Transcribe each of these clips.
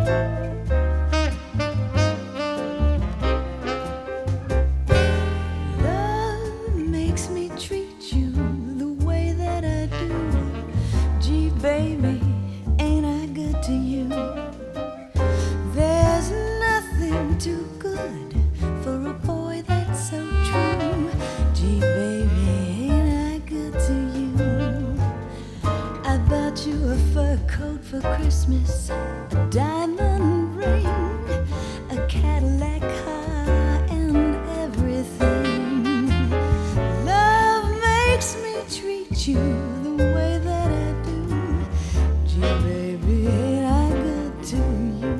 Love makes me treat you the way that I do. Gee, baby, ain't I good to you? There's nothing too good for a boy that's so true. Gee, baby, ain't I good to you? I bought you a fur coat for Christmas, a diamond ring, a Cadillac car, and everything. Love makes me treat you the way that I do. Gee, baby, ain't I good to you?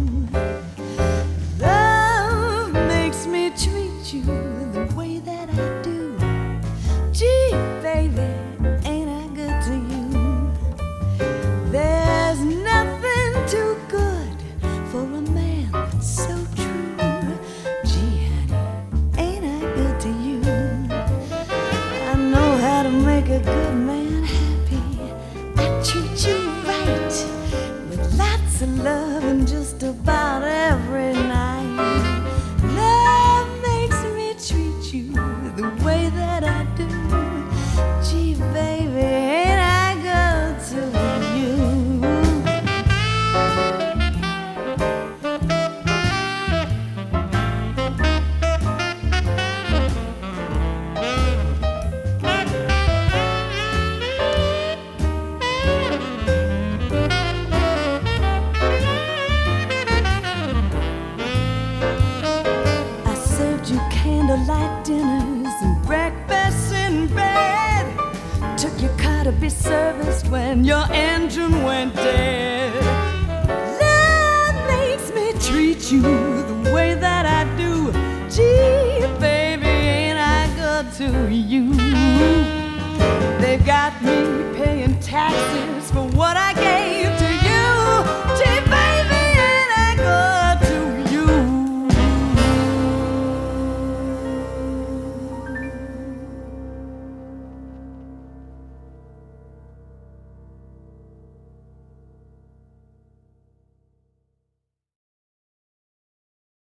Love makes me treat you the way that I do. Gee, baby, ain't I good to you? There's nothing too good for a man that's so true. Gee, honey, ain't I good to you? I know how to make a good man happy. I treat you right with lots of love and just about every night. Love makes me treat you the way that I do. Gee, baby, ain't I good to you? I served you candlelight dinners and breakfasts in bed. Took your car to be serviced when your engine went dead. Love makes me treat you the way that I do. Gee, baby, ain't I good to you? They've got me paying taxes for